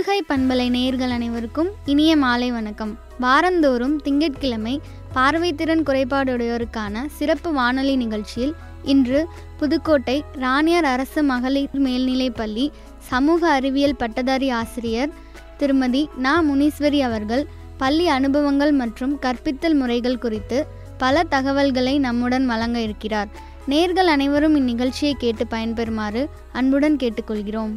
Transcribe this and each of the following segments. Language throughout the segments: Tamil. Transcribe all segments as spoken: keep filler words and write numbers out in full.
புதுகை பண்பலை நேயர்கள் அனைவருக்கும் இனிய மாலை வணக்கம். வாரந்தோறும் திங்கட்கிழமை பார்வைத்திறன் குறைபாடுடையோருக்கான சிறப்பு வானொலி நிகழ்ச்சியில் இன்று புதுக்கோட்டை ராணியார் அரசு மகளிர் மேல்நிலைப்பள்ளி சமூக அறிவியல் பட்டதாரி ஆசிரியர் திருமதி நா முனீஸ்வரி அவர்கள் பள்ளி அனுபவங்கள் மற்றும் கற்பித்தல் முறைகள் குறித்து பல தகவல்களை நம்முடன் வழங்க இருக்கிறார். நேயர்கள் அனைவரும் இந்நிகழ்ச்சியை கேட்டு பயன்பெறுமாறு அன்புடன் கேட்டுக்கொள்கிறோம்.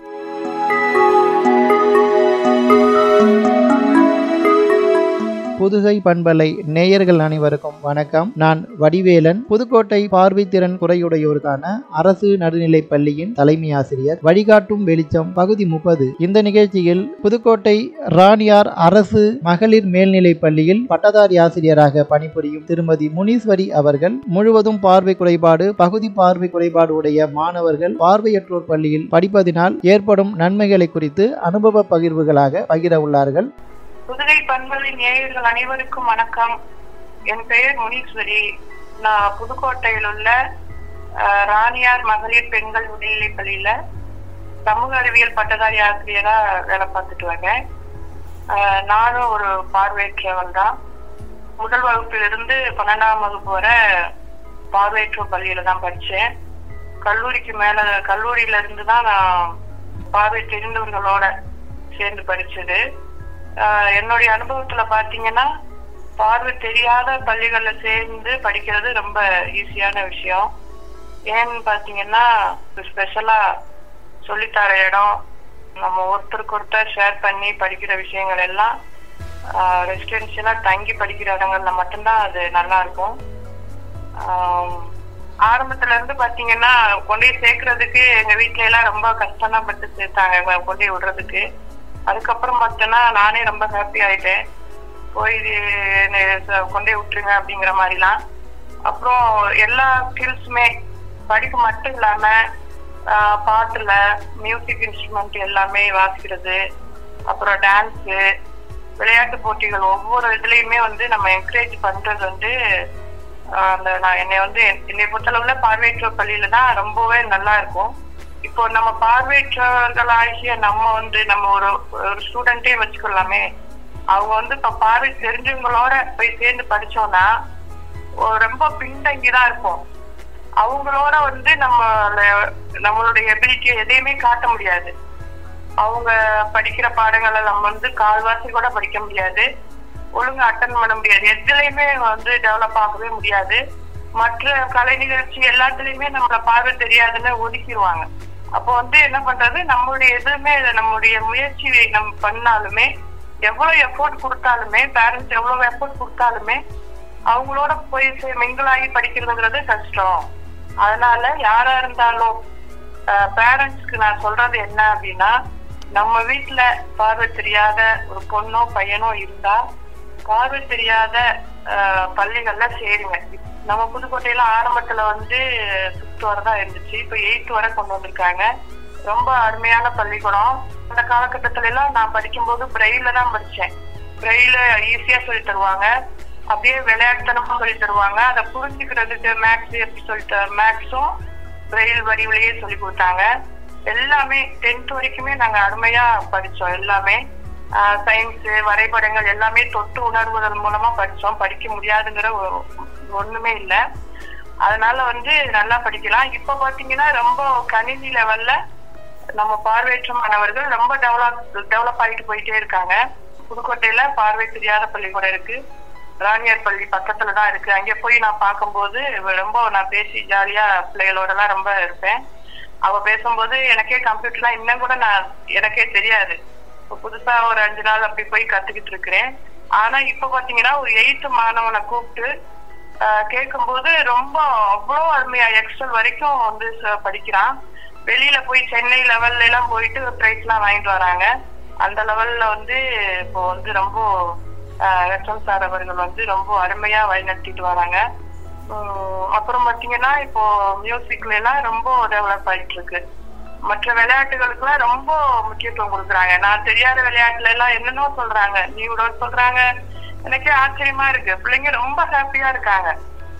புதுகை பண்பலை நேயர்கள் அனைவருக்கும் வணக்கம். நான் வடிவேலன், புதுக்கோட்டை பார்வைத்திறன் குறையுடையோருக்கான அரசு நடுநிலைப் பள்ளியின் தலைமை ஆசிரியர். வழிகாட்டும் வெளிச்சம் பகுதி முப்பது. இந்த நிகழ்ச்சியில் புதுக்கோட்டை ராணியார் அரசு மகளிர் மேல்நிலைப் பள்ளியில் பட்டதாரி ஆசிரியராக பணிபுரியும் திருமதி முனீஸ்வரி அவர்கள் முழுவதும் பார்வை குறைபாடு, பகுதி பார்வை குறைபாடு உடைய மாணவர்கள் பார்வையற்றோர் பள்ளியில் படிப்பதினால் ஏற்படும் நன்மைகளை குறித்து அனுபவ பகிர்வுகளாக பகிர உள்ளார்கள். புதுகை பண்பலை நேயர்கள் அனைவருக்கும் வணக்கம். என் பெயர் முனீஸ்வரி. நான் புதுக்கோட்டையில் உள்ள ராணியார் மகளிர் பெண்கள் உயர்நிலைப் பள்ளியில சமூக அறிவியல் பட்டதாரி ஆசிரியரா வேலை பார்த்துட்டு வரேன். நானும் ஒரு பார்வையற்றவள் தான். முதல் வகுப்பிலிருந்து பன்னெண்டாம் வகுப்பு வரை பார்வையற்றோர் பள்ளியில தான் படித்தேன். கல்லூரிக்கு மேல கல்லூரியில இருந்து தான் நான் பார்வை தெரிந்தவர்களோட சேர்ந்து படிச்சது. என்னுடைய அனுபவத்துல பாத்தீங்கன்னா, பார்வை தெரியாத பள்ளிகள்ல சேர்ந்து படிக்கிறது ரொம்ப ஈஸியான விஷயம். ஏன்னு பாத்தீங்கன்னா, ஸ்பெஷலா சொல்லித்தர இடம், நம்ம ஒருத்தருக்கு ஒருத்தர் ஷேர் பண்ணி படிக்கிற விஷயங்கள் எல்லாம் ரெசிடென்சியலா தங்கி படிக்கிற இடங்கள்ல மட்டும்தான் அது நல்லா இருக்கும். ஆரம்பத்துல இருந்து பாத்தீங்கன்னா, கொண்டு சேர்க்கறதுக்கு எங்க வீட்டுல எல்லாம் ரொம்ப கஷ்டம் தான் பட்டு சேர்த்தாங்க கொண்டு விடுறதுக்கு. அதுக்கப்புறம் பார்த்தோன்னா நானே ரொம்ப ஹாப்பி ஆயிட்டேன். போய் கொண்டே விட்டுருங்க அப்படிங்கிற மாதிரிலாம். அப்புறம் எல்லா ஸ்கில்ஸுமே படிப்பு மட்டும் இல்லாம பாட்டுல மியூசிக் இன்ஸ்ட்ருமெண்ட் எல்லாமே வாசிக்கிறது, அப்புறம் டான்ஸு, விளையாட்டு போட்டிகள் ஒவ்வொரு இதுலயுமே வந்து நம்ம என்கரேஜ் பண்றது வந்து அந்த நான் என்னை வந்து என்னை பொறுத்தளவுல பார்வையற்றோர் பள்ளியில தான் ரொம்பவே நல்லா இருக்கும். இப்போ நம்ம பார்வையற்றவர்களாகிய நம்ம வந்து நம்ம ஒரு ஒரு ஸ்டூடெண்டே வச்சுக்கலாமே, அவங்க வந்து இப்ப பார்வை தெரிஞ்சவங்களோட போய் சேர்ந்து படிச்சோம்னா ரொம்ப பின்தங்கிதான் இருப்போம். அவங்களோட வந்து நம்ம நம்மளுடைய எபிலிட்டியை எதையுமே காட்ட முடியாது. அவங்க படிக்கிற பாடங்களை நம்ம வந்து கால்வாசி கூட படிக்க முடியாது, ஒழுங்கா அட்டன் பண்ண முடியாது, எதுலையுமே வந்து டெவலப் ஆகவே முடியாது. மற்ற கலை நிகழ்ச்சி எல்லாத்துலயுமே நம்மள பார்வை தெரியாதுன்னு ஒதுக்கிடுவாங்க. அப்போ வந்து என்ன பண்றது, நம்மளுடைய எதுவுமே நம்மளுடைய முயற்சி நம்ம பண்ணாலுமே, எவ்வளவு எஃபோர்ட் கொடுத்தாலுமே, பேரண்ட்ஸ் எவ்வளவு எஃபோர்ட் கொடுத்தாலுமே அவங்களோட போய் மிங்கிளாகி படிக்கிறதுங்கிறது கஷ்டம். அதனால யாரா இருந்தாலும் பேரண்ட்ஸ்க்கு நான் சொல்றது என்ன அப்படின்னா, நம்ம வீட்டுல பார்வை தெரியாத ஒரு பொண்ணோ பையனோ இருந்தா பார்வை தெரியாத பள்ளிகள்ல சேருங்க. நம்ம புதுக்கோட்டையில ஆரம்பத்துல வந்து சிக்ஸ்த் வரை தான் இருந்துச்சு, இப்ப எயித் வரை கொண்டு வந்திருக்காங்க. ரொம்ப அருமையான பள்ளிக்கூடம். அந்த காலகட்டத்துல எல்லாம் நான் படிக்கும்போது பிரெயில தான் படிச்சேன். பிரெயில ஈஸியா சொல்லி தருவாங்க, அப்படியே விளையாட்டுத்தனமா சொல்லி தருவாங்க. அதை புரிஞ்சுக்கிறதுக்கு மேக்ஸ் எப்படி சொல்லி மேக்ஸும் பிரெயில் வடிவிலேயே சொல்லி கொடுத்தாங்க. எல்லாமே டென்த் வரைக்குமே நாங்க அருமையா படிச்சோம். எல்லாமே சயின்ஸ், வரைபடங்கள் எல்லாமே தொட்டு உணர்வுகள் மூலமா படிச்சோம். படிக்க முடியாதுங்கிற ஒண்ணுமே இல்லை. அதனால வந்து நல்லா படிக்கலாம். இப்ப பாத்தீங்கன்னா ரொம்ப கணினி லெவல்ல நம்ம பார்வையற்ற மாணவர்கள் ரொம்ப டெவலப் டெவலப் ஆகிட்டு போயிட்டே இருக்காங்க. புதுக்கோட்டையில பார்வை தெரியாத பள்ளிக்கூடம் இருக்கு, ராணியார் பள்ளி பக்கத்துலதான் இருக்கு. அங்கே போய் நான் பார்க்கும்போது ரொம்ப நான் பேசி ஜாலியா பிள்ளைகளோட எல்லாம் ரொம்ப இருப்பேன். அவ பேசும்போது எனக்கே கம்ப்யூட்டர்லாம் இன்னும் கூட நான் எனக்கே தெரியாது. புதுசா ஒரு அஞ்சு நாள் அப்படி போய் கத்துக்கிட்டு இருக்கிறேன். ஆனா இப்ப பாத்தீங்கன்னா ஒரு எயித்து மாணவனை கூப்பிட்டு கேட்கும் போது ரொம்ப அவ்வளோ அருமையா எக்ஸல் வரைக்கும் வந்து படிக்கிறான். வெளியில போய் சென்னை லெவல்ல எல்லாம் போயிட்டு பிரைஸ் எல்லாம் வாங்கிட்டு வராங்க. அந்த லெவல்ல வந்து இப்போ வந்து ரொம்ப ரத்தம் சார் அவர்கள் வந்து ரொம்ப அருமையா வழிநடத்திட்டு வராங்க. அப்புறம் பாத்தீங்கன்னா இப்போ மியூசிக்ல எல்லாம் ரொம்ப டெவலப் ஆயிட்டு இருக்கு. மற்ற விளையாட்டுகளுக்கு எல்லாம் ரொம்ப முக்கியத்துவம் கொடுக்குறாங்க. நான் தெரியாத விளையாட்டுல எல்லாம் என்னென்னோ சொல்றாங்க, நீ இவ்வளோ சொல்றாங்க. எனக்கே ஆச்சரியமா இருக்கு. பிள்ளைங்க ரொம்ப ஹாப்பியா இருக்காங்க.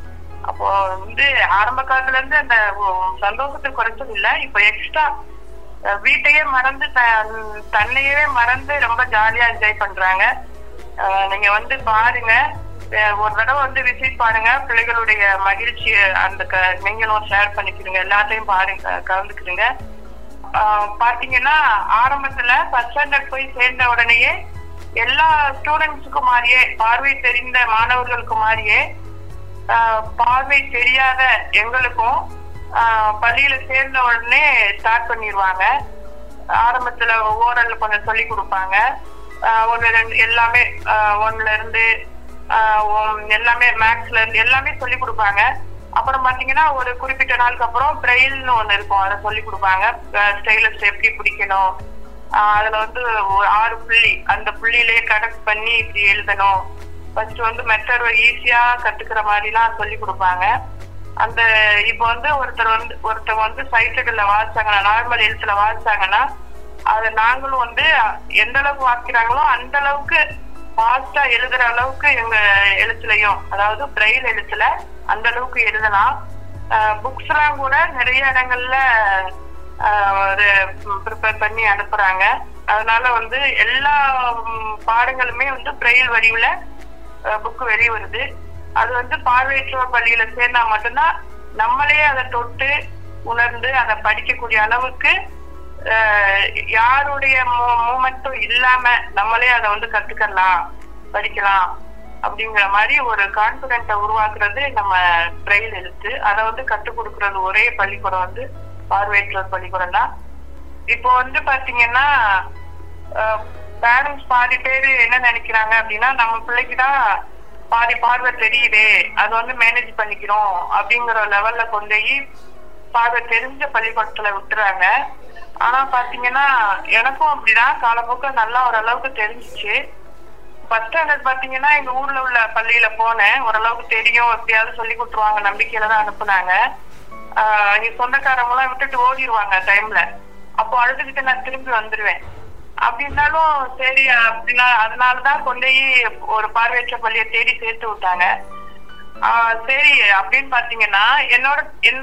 அப்போ வந்து ஆரம்ப காலத்துல இருந்து அந்த சந்தோஷத்தை குறைச்சது இல்லை, இப்ப எக்ஸ்ட்ரா வீட்டையே மறந்து தன்னையே மறந்து ரொம்ப ஜாலியா என்ஜாய் பண்றாங்க. நீங்க வந்து பாருங்க, ஒரு தடவை வந்து விசிட் பாருங்க, பிள்ளைகளுடைய மகிழ்ச்சி அந்த நீங்களும் ஷேர் பண்ணிக்கிறீங்க, எல்லாத்தையும் பாருங்க, கலந்துக்கிறீங்க. பாத்தீங்கன்னா ஆரம்பத்துல ஃபர்ஸ்ட் ஸ்டாண்டர்ட் போய் சேர்ந்த உடனேயே எல்லா ஸ்டூடெண்ட்ஸுக்கும் மாதிரியே, பார்வை தெரிந்த மாணவர்களுக்கு மாதிரியே பார்வை தெரியாத எங்களுக்கும் பள்ளியில சேர்ந்த உடனே ஸ்டார்ட் பண்ணிடுவாங்க. ஆரம்பத்துல ஓரல் கொஞ்சம் சொல்லி கொடுப்பாங்க, ஒன்னு ரெண்டு எல்லாமே ஒன்னுல இருந்து எல்லாமே மேக்ஸ்ல இருந்து எல்லாமே சொல்லி கொடுப்பாங்க. அப்புறம் பாத்தீங்கன்னா ஒரு குறிப்பிட்ட நாளுக்கு அப்புறம் பிரெயில்னு ஒண்ணு இருக்கும், அதை சொல்லி கொடுப்பாங்க. ஸ்டைலஸ் எப்படி பிடிக்கணும், அதுல வந்து ஒரு ஆறு புள்ளி, அந்த புள்ளியிலேயே கனெக்ட் பண்ணி இப்படி எழுதணும். ஃபர்ஸ்ட் வந்து மெத்தட் ஈஸியா கத்துக்கிற மாதிரி எல்லாம் சொல்லி கொடுப்பாங்க. அந்த இப்ப வந்து ஒருத்தர் வந்து ஒருத்தர் வந்து சைட்டட்ல வாசிச்சாங்கன்னா, நார்மல் எழுத்துல வாசிச்சாங்கன்னா, அதை நாங்களும் வந்து எந்த அளவுக்கு வாசிக்கிறாங்களோ அந்த அளவுக்கு ஃபாஸ்டா எழுதுற அளவுக்கு எங்க எழுத்துலயும், அதாவது பிரெயில் எழுத்துல அந்த அளவுக்கு எழுதலாம். புக்ஸ் எல்லாம் கூட நிறைய இடங்கள்ல ப்ரிப்பேர் பண்ணி அனுப்புறாங்க. அதனால வந்து எல்லா பாடங்களுமே வந்து பிரெயில் வடிவுல புக் வெளியே வருது. அது வந்து பார்வையற்றோர் பள்ளியில சேர்ந்தா மட்டும்தான் நம்மளே அதை தொட்டு உணர்ந்து அதை படிக்கக்கூடிய அளவுக்கு யாருடைய மூமெண்ட்டும் இல்லாம நம்மளே அதை வந்து கத்துக்கலாம், படிக்கலாம் அப்படிங்கிற மாதிரி ஒரு கான்பிடென்ட்டை உருவாக்குறது நம்ம பிரெயில் எழுத்து. அதை வந்து கற்றுக் கொடுக்கறது ஒரே பள்ளிக்கூடம் வந்து பார்வையற்றோர் பள்ளிக்கூடம் தான். இப்போ வந்து பாத்தீங்கன்னா பேரண்ட்ஸ் பாதி பேரு என்ன நினைக்கிறாங்க அப்படின்னா, நம்ம பிள்ளைக்குதான் பாதி பார்வை தெரியுது, அது வந்து மேனேஜ் பண்ணிக்கிறோம் அப்படிங்கிற லெவல்ல கொண்டு போய் பார்வை தெரிஞ்ச பள்ளிக்கூடத்துல விட்டுறாங்க. ஆனா பாத்தீங்கன்னா எனக்கும் அப்படிதான் காலப்போக்கில் நல்லா ஓரளவுக்கு தெரிஞ்சிச்சு. ஃபர்ஸ்ட் ஸ்டாண்டர்ட் பாத்தீங்கன்னா எங்க ஊர்ல உள்ள பள்ளியில போனேன், ஓரளவுக்கு தெரியும், எப்படியாவது சொல்லி கொடுத்துருவாங்க நம்பிக்கையில தான் அனுப்புனாங்க. ஆஹ் எங்க சொந்தக்காரங்க எல்லாம் விட்டுட்டு ஓடிடுவாங்க டைம்ல. அப்போ அழுதுகிட்டு நான் திரும்பி வந்துருவேன். அப்படி இருந்தாலும் சரி அப்படின்னா அதனாலதான் கொண்டு ஒரு பார்வையற்ற பள்ளியை தேடி சேர்த்து விட்டாங்க. ஆஹ் சரி அப்படின்னு பாத்தீங்கன்னா என்னோட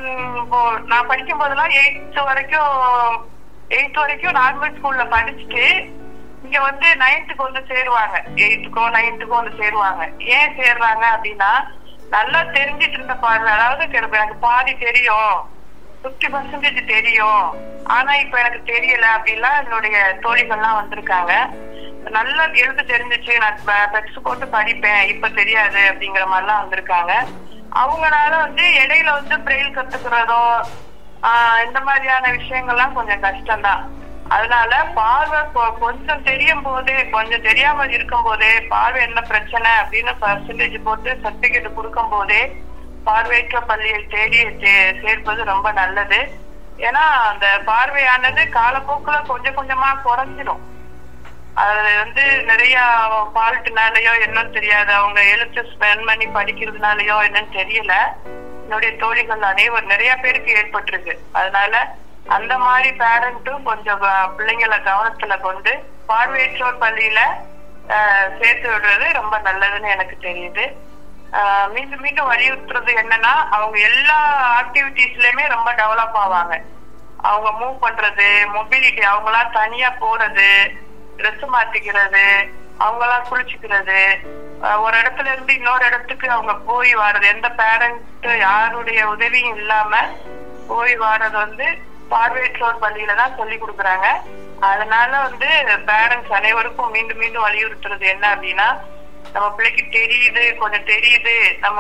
நான் படிக்கும் போதெல்லாம் எயித்து வரைக்கும் எயித்து வரைக்கும் நார்மல் ஸ்கூல்ல படிச்சுட்டு இங்க வந்து நைன்த்துக்கு வந்து சேருவாங்க, எயித்துக்கோ நைன்த்துக்கோ வந்து சேருவாங்க. ஏன் சேர்றாங்க அப்படின்னா, நல்லா தெரிஞ்சிட்டு இருந்த பார்வை, அதாவது எனக்கு பாதி தெரியும், பிப்டி பர்சன்டேஜ் தெரியும், ஆனா இப்ப எனக்கு தெரியல அப்படின்லாம் என்னுடைய தோழிகள்லாம் வந்திருக்காங்க. நல்லா எழுத்து தெரிஞ்சிச்சு, நான் பெக்ஸ் போட்டு படிப்பேன், இப்ப தெரியாது அப்படிங்கிற மாதிரிலாம் வந்திருக்காங்க. அவங்களால வந்து இடையில வந்து பிரெயில் கத்துக்கிறதோ ஆஹ் இந்த மாதிரியான விஷயங்கள்லாம் கொஞ்சம் கஷ்டம்தான். அதனால பார்வை கொஞ்சம் தெரியும் போதே, கொஞ்சம் தெரியாம இருக்கும் போதே பார்வை என்ன பிரச்சனை அப்படின்னு பர்சன்டேஜ் போட்டு சர்டிபிகேட் கொடுக்கும் போதே பார்வையற்ற பள்ளியை தேடி சேர்ப்பது ரொம்ப நல்லது. ஏன்னா அந்த பார்வையானது காலப்போக்குல கொஞ்சம் கொஞ்சமா குறைஞ்சிடும். அது வந்து நிறைய ஃபால்ட்னாலயோ என்னன்னு தெரியாது, அவங்க எழுத்து ஸ்பெண்ட் பண்ணி படிக்கிறதுனாலயோ என்னன்னு தெரியல, என்னுடைய தோழிகள் அனைவரும் நிறைய பேருக்கு ஏற்பட்டிருக்கு. அதனால அந்த மாதிரி பேரண்ட்டும் கொஞ்சம் பிள்ளைங்களை கவனத்துல கொண்டு பார்வையற்றோர் பள்ளியில சேர்த்து விடுறது ரொம்ப நல்லதுன்னு எனக்கு தெரியுது. ஆஹ் மீண்டும் மீண்டும் வலியுறுத்துறது என்னன்னா, அவங்க எல்லா ஆக்டிவிட்டிஸ்லயுமே ரொம்ப டெவலப் ஆவாங்க. அவங்க மூவ் பண்றது, மொபிலிட்டி, அவங்களா தனியா போறது, ட்ரெஸ் மாத்திக்கிறது, அவங்களா குளிச்சுக்கிறது, ஒரு இடத்துல இருந்து இன்னொரு இடத்துக்கு அவங்க போய் வர்றது, எந்த பேரண்ட் யாருடைய உதவியும் இல்லாம போய் வர்றது வந்து பார்வையற்றோர் பள்ளியில தான் சொல்லி கொடுக்குறாங்க. அதனால வந்து பேரண்ட்ஸ் அனைவருக்கும் மீண்டும் மீண்டும் வலியுறுத்துறது என்ன அப்படின்னா, நம்ம பிள்ளைக்கு தெரியுது, கொஞ்சம் தெரியுது, நம்ம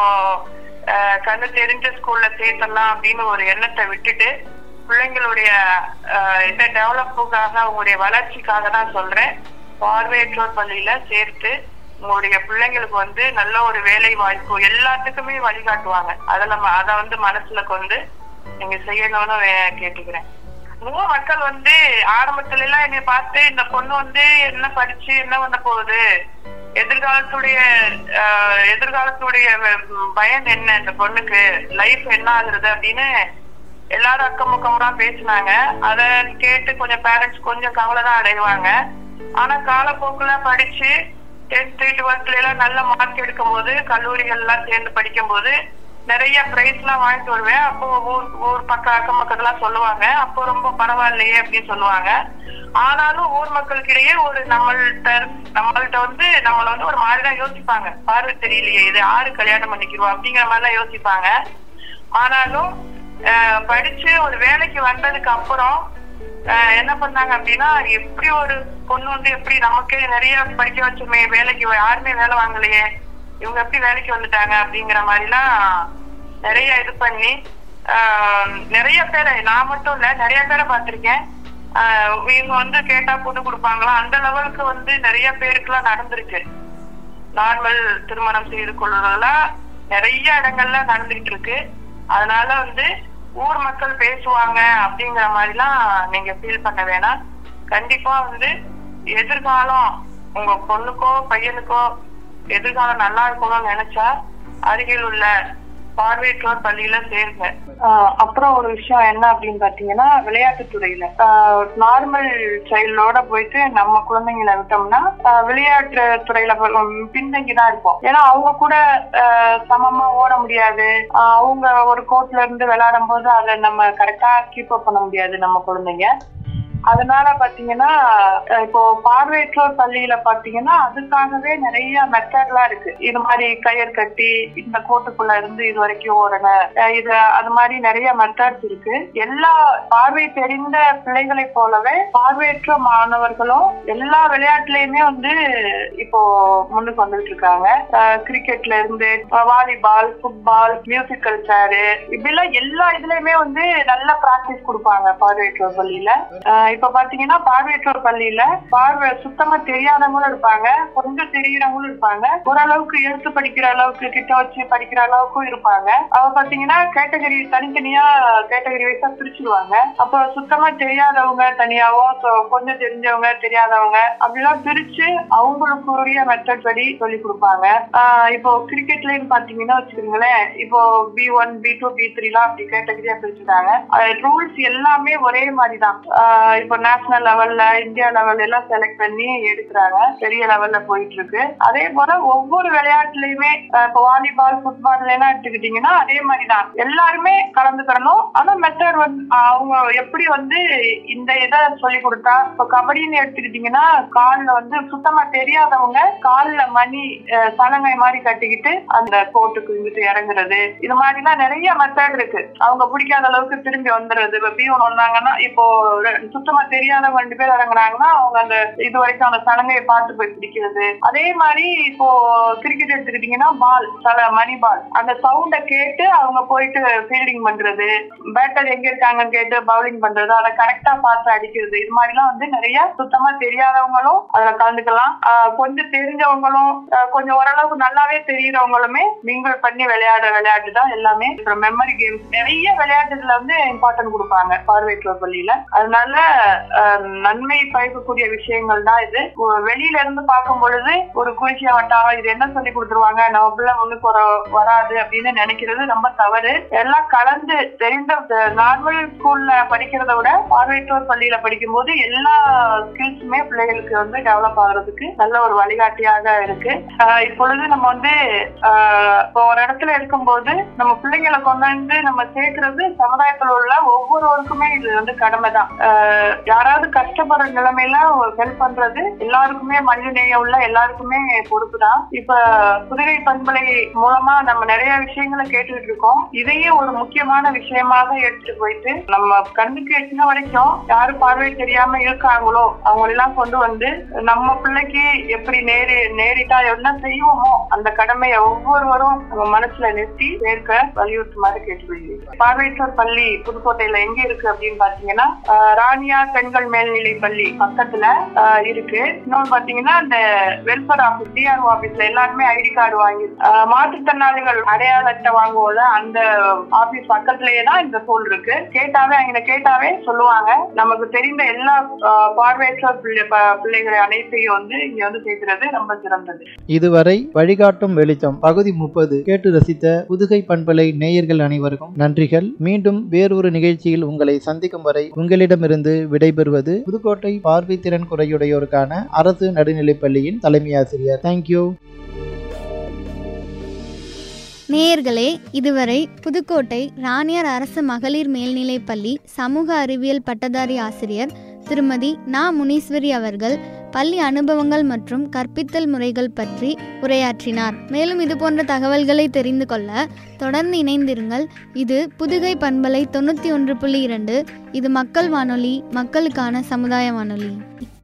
கண்ணு தெரிஞ்ச ஸ்கூல்ல சேர்த்தலாம் அப்படின்னு ஒரு எண்ணத்தை விட்டுட்டு பிள்ளைங்களுடைய இந்த டெவலப்புக்காக, அவங்களுடைய வளர்ச்சிக்காக தான் சொல்றேன், பார்வையற்றோர் பள்ளியில சேர்த்து உங்களுடைய பிள்ளைங்களுக்கு வந்து நல்ல ஒரு வேலை வாய்ப்பு எல்லாத்துக்குமே வழிகாட்டுவாங்க. அதை நம்ம அதை வந்து மனசுல கொண்டு நீங்க செய்யணும்னு கேட்டுக்கிறேன். மூணு மக்கள் வந்து ஆரம்பத்துல எல்லாம் என்னை பார்த்து, இந்த பொண்ணு வந்து என்ன படிச்சு என்ன பண்ண போகுது, எதிர்காலத்துடைய எதிர்காலத்துடைய பயன் என்ன, இந்த பொண்ணுக்கு லைஃப் என்ன ஆகுறது அப்படின்னு எல்லாரும் அக்கம் பக்கம்லாம் பேசினாங்க. அதை கேட்டு கொஞ்சம் பேரண்ட்ஸ் கொஞ்சம் கவலை தான் அடைவாங்க. ஆனா காலப்போக்குல படிச்சு டென்த் டுவெல்த்ல எல்லாம் நல்ல மார்க் எடுக்கும் போது, கல்லூரிகள் எல்லாம் சேர்ந்து படிக்கும் போது நிறைய பிரைஸ் எல்லாம் வாங்கிட்டு வருவேன். அப்போ ஊர் ஊர் பக்கம் அக்கம் பக்கத்துலாம் சொல்லுவாங்க, அப்போ ரொம்ப பரவாயில்லையே அப்படின்னு சொல்லுவாங்க. ஆனாலும் ஊர் மக்களுக்கிடையே ஒரு நம்மள்ட்ட நம்மள்ட்ட வந்து நம்மள வந்து ஒரு மாதிரிதான் யோசிப்பாங்க, பார்வை தெரியலையே இது ஆறு கல்யாணம் பண்ணிக்கிறோம் அப்படிங்கிற மாதிரிலாம் யோசிப்பாங்க. ஆனாலும் படிச்சு ஒரு வேலைக்கு வந்ததுக்கு அப்புறம் என்ன பண்ணாங்க அப்படின்னா, எப்படி ஒரு பொண்ணு வந்து எப்படி நமக்கே நிறைய படிக்க வச்சுமே வேலைக்கு யாருமே வேலை வாங்கலையே, இவங்க எப்படி வேலைக்கு வந்துட்டாங்க அப்படிங்கிற மாதிரிலாம் நிறைய இது பண்ணி நிறைய பேரை, நான் மட்டும் இல்ல நிறைய பேரை பார்த்திருக்கேன். ஆஹ் இவங்க வந்து கேட்டா பொண்ணு கொடுப்பாங்களா, அந்த லெவலுக்கு வந்து நிறைய பேருக்குலாம் நடந்திருக்கு. நார்மல் திருமணம் செய்து கொள்வதெல்லாம் நிறைய இடங்கள்ல நடந்துகிட்டு இருக்கு. அதனால வந்து ஊர் மக்கள் பேசுவாங்க அப்படிங்கிற மாதிரிலாம் நீங்க ஃபீல் பண்ண வேணாம். கண்டிப்பா வந்து எதிர்காலம் உங்க பொண்ணுக்கோ பையனுக்கோ எதிர்காலம் நல்லா இருக்கணும்னு நினைச்சா அருகில் உள்ள பார்வையற்றோர் பள்ளியில சேருங்க. அப்புறம் ஒரு விஷயம் என்ன அப்படின்னு பாத்தீங்கன்னா, விளையாட்டு துறையில நார்மல் சைல்டோட போயிட்டு நம்ம குழந்தைங்களை விட்டோம்னா விளையாட்டு துறையில பின்தங்கிதான் இருப்போம். ஏன்னா அவங்க கூட சமமா ஓட முடியாது. அவங்க ஒரு கோர்ட்ல இருந்து விளையாடும் போது அதை நம்ம கரெக்டா கீப் அப் பண்ண முடியாது நம்ம குழந்தைங்க. அதனால பாத்தீங்கன்னா இப்போ பார்வையற்றோர் பள்ளியில பாத்தீங்கன்னா அதுக்காகவே நிறைய மெத்தட்லாம் இருக்கு. இது மாதிரி கயிறு கட்டி இந்த கோட்டுக்குள்ள இருந்து இது வரைக்கும் ஓடணும், இது அது மாதிரி நிறைய மெத்தட்ஸ் இருக்கு. எல்லா பார்வை தெரிந்த பிள்ளைகளை போலவே பார்வையற்ற மாணவர்களும் எல்லா விளையாட்டுலயுமே வந்து இப்போ முன்னுக்கு வந்துட்டு இருக்காங்க. கிரிக்கெட்ல இருந்து வாலிபால், ஃபுட்பால், மியூசிக்கல் சேரு, இப்படிலாம் எல்லா இதுலயுமே வந்து நல்ல பிராக்டிஸ் கொடுப்பாங்க பார்வையற்றோர் பள்ளியில. இப்ப பாத்தீங்கன்னா பார்வையற்றோர் பள்ளியில பார்வை சுத்தமா தெரியாதவங்களும் இருப்பாங்க, கொஞ்சம் தெரிகிறவங்களும் இருப்பாங்க, ஓரளவுக்கு எடுத்து படிக்கிற அளவுக்கு கிட்ட வச்சு படிக்கிற அளவுக்கும் இருப்பாங்க. அவ பாத்தீங்கன்னா கேட்டகரி தனித்தனியா கேட்டகரி வைஸா பிரிச்சுடுவாங்க. அப்ப சுத்தமா தெரியாதவங்க தனியாவும், கொஞ்சம் தெரிஞ்சவங்க தெரியாதவங்க அப்படிலாம் பிரிச்சு அவங்களுக்குரிய மெத்தட் படி சொல்லி கொடுப்பாங்க. ஆஹ் இப்போ கிரிக்கெட்லயும் பாத்தீங்கன்னா வச்சுக்கோங்களேன், இப்போ P one P two P three எல்லாம் அப்படி கேட்டகரியா பிரிச்சுட்டாங்க. ரூல்ஸ் எல்லாமே ஒரே மாதிரிதான். இப்போ நேஷனல் லெவல்ல இந்தியா லெவல்ல எல்லாம் செலக்ட் பண்ணி எடுக்கிறாங்க, பெரிய லெவல்ல போயிட்டு இருக்கு. அதே போல ஒவ்வொரு விளையாட்டுலயுமே இப்போ வாலிபால், ஃபுட்பால் எல்லாம் எடுத்துக்கிட்டீங்கன்னா அதே மாதிரிதான் எல்லாருமே கலந்துக்கிறணும். ஆனா மெத்தட் வந்து அவங்க எப்படி வந்து இந்த இதை சொல்லி கொடுத்தா, இப்போ கபடின்னு எடுத்துக்கிட்டீங்கன்னா காலில் வந்து சுத்தமா தெரியாதவங்க காலில் மணி சலங்கை மாதிரி கட்டிக்கிட்டு அந்த கோட்டுக்கு இங்கிட்டு இறங்குறது, இது மாதிரிலாம் நிறைய மெத்தட் இருக்கு. அவங்க பிடிக்காத அளவுக்கு திரும்பி வந்துடுறது. இப்போ பி ஒன் வந்தாங்கன்னா இப்போ சுத்தமா தெரியாதவங்க ரெண்டு பேர் இறங்குறாங்கன்னா அவங்க அந்த இது வரைக்கும் அந்த சலங்கையை பார்த்து போய் பிடிக்கிறது. அதே மாதிரி இப்போ கிரிக்கெட் எடுத்துக்கிட்டீங்கன்னா பால் மணி பால் அந்த சவுண்ட கேட்டு அவங்க போயிட்டு ஃபீல்டிங் பண்றது, பேட்டர் எங்க இருக்காங்கன்னு கேட்டு பவுலிங் பண்றது, அதை கரெக்டா பார்த்து அடிக்கிறது, இது மாதிரி எல்லாம் வந்து நிறைய சுத்தமா தெரியாதவங்களும் அதுல கலந்துக்கலாம். கொஞ்சம் தெரிஞ்சவங்களும் கொஞ்சம் ஓரளவுக்கு நல்லாவே தெரியுறவங்களுமே மிங்கிள் பண்ணி விளையாடுற விளையாட்டு தான் எல்லாமே. மெமரி கேம்ஸ் நிறைய விளையாட்டுல வந்து இம்பார்ட்டன்ட் கொடுப்பாங்க பார்வையற்றோர் பள்ளியில. அதனால நன்மை பயக்கக்கூடிய விஷயங்கள் தான் இது. வெளியில இருந்து பார்க்கும் பொழுது ஒரு குளிர்ச்சியா வட்டாரம் இது என்ன சொல்லி கொடுத்துருவாங்க, நம்ம பிள்ளை முன்னுக்கு வராது அப்படின்னு நினைக்கிறது ரொம்ப தவறு. எல்லாம் கலந்து தெரிந்த நார்மல் ஸ்கூல்ல படிக்கிறத விட பார்வையற்றோர் பள்ளியில படிக்கும் போது எல்லா ஸ்கில்ஸுமே பிள்ளைகளுக்கு வந்து டெவலப் ஆகுறதுக்கு நல்ல ஒரு வழிகாட்டியாக இருக்கு. இப்பொழுது நம்ம வந்து இப்போ ஒரு இடத்துல இருக்கும்போது நம்ம பிள்ளைங்களை கொண்டு வந்து நம்ம சேர்க்கிறது சமுதாயத்தில் உள்ள ஒவ்வொருவருக்குமே இது வந்து கடமை தான். யாராவது கஷ்டப்படுற நிலைமையில ஹெல்ப் பண்றது எல்லாருக்குமே மனித நேயம் உள்ள எல்லாருக்குமே பொறுப்பு தான். இப்ப புதுகை பண்பலை மூலமா நம்ம நிறைய விஷயங்களை கேட்டுக்கிட்டு இருக்கோம். இதையே ஒரு முக்கியமான விஷயமாக எடுத்துட்டு போயிட்டு நம்ம கண்ணுக்கு எட்டின வரைக்கும் யாரு பார்வை தெரியாம இருக்காங்களோ அவங்களெல்லாம் கொண்டு வந்து நம்ம பிள்ளைக்கு எப்படி நேரி நேரிட்டா என்ன செய்வோமோ அந்த கடமையை ஒவ்வொருவரும் நம்ம மனசுல நிறுத்தி சேர்க்க வலியுறுத்துமாறு கேட்டுக்கொள்கிறேன். பார்வையற்றோர் பள்ளி புதுக்கோட்டையில எங்க இருக்கு அப்படின்னு பாத்தீங்கன்னா ராணியார் பெண்கள் மேல்நிலை பள்ளி பக்கத்துல இருக்கு. இன்னொன்று பாத்தீங்கன்னா இந்த வெல்ஃபேர் ஆபீஸ் டிஆர்ஓ ஆபீஸ்ல எல்லாருமே ஐடி கார்டு வாங்கி மாற்றுத்திறனாளிகள் அடையாள அட்டை வாங்குவோம்ல அந்த ஆபீஸ் பக்கத்திலேயே தான் இந்த ஸ்கூல் இருக்கு. கேட்டாவே அங்க கேட்டாவே சொல்லுவாங்க. நமக்கு தெரிந்த எல்லா பார்வையற்றோர் பிள்ளைகளை அனைத்தையும் வந்து இங்க வந்து சேர்க்கிறது ரொம்ப சிறந்தது. இதுவரை வழிகாட்டும் வெளிச்சம் பகுதி முப்பது கேட்டு ரசித்த புதுகை பண்பலை நேயர்கள் அனைவருக்கும் நன்றிகள். மீண்டும் வேறொரு நிகழ்ச்சியில் உங்களை சந்திக்கும் வரை உங்களிடமிருந்து விடைபெறுவது புதுக்கோட்டை பார்வை திறன் குறையுடையோருக்கான அரசு நடுநிலைப்பள்ளியின் தலைமை ஆசிரியர். தேங்க்யூ. நேயர்களே, இதுவரை புதுக்கோட்டை ராணியார் அரசு மகளிர் மேல்நிலைப்பள்ளி சமூக அறிவியல் பட்டதாரி ஆசிரியர் திருமதி நா முனீஸ்வரி அவர்கள் பள்ளி அனுபவங்கள் மற்றும் கற்பித்தல் முறைகள் பற்றி உரையாற்றினார். மேலும் இது போன்ற தகவல்களை தெரிந்து கொள்ள தொடர்ந்து இணைந்திருங்கள். இது புதுகை பண்பலை தொண்ணூற்றி ஒன்று புள்ளி இரண்டு. இது மக்கள் வானொலி, மக்களுக்கான சமுதாய வானொலி.